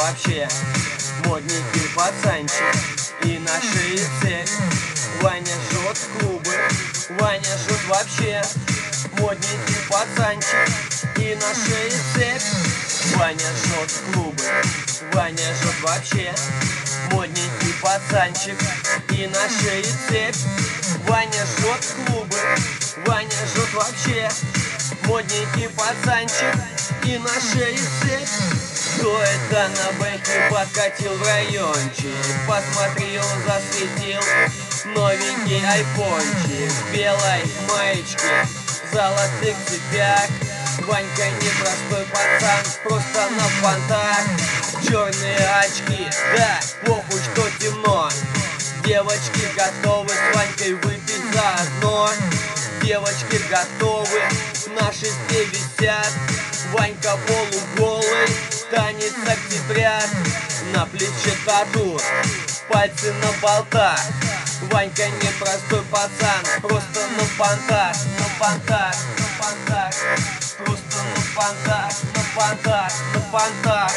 вообще модненький пацанчик, и на шее цепь. Ваня жжет клубы, Ваня жжет вообще модненький пацанчик, и на шее цепь. Ваня жжет клубы, Ваня жжет вообще модненький пацанчик, и на шее цепь. Ваня жжет клубы, Ваня жжет вообще модненький пацанчик, и на шее цепь. Кто это на бэхе подкатил в райончик? Посмотри, он засветил новенький айфончик в белой маечке, в золотых цепях. Ванька непростой пацан, просто на понтах. Черные очки, да, похуй, что темно. Девочки готовы с Ванькой выпить заодно. Девочки готовы, на шесте висят. Ванька полуголый, танец октября. На плече тату, пальцы на болтах. Ванька непростой пацан, просто на понтах, на понтах, на понтах. Просто на понтах, на понтах, на понтах.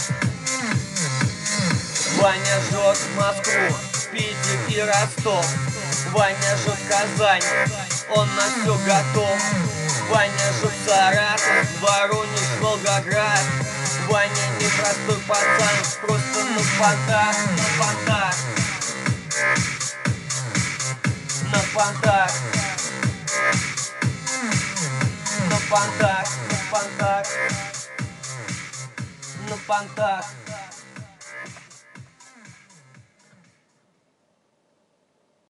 Ваня жжет Москву, Питер и Ростов. Ваня жжет Казань, он на все готов. Ваня жжет Саратов, Воронеж, Волгоград. Ваня непростой пацан, просто на понтах, на понтах. На понтах. На понтах, на понтах. На понтах.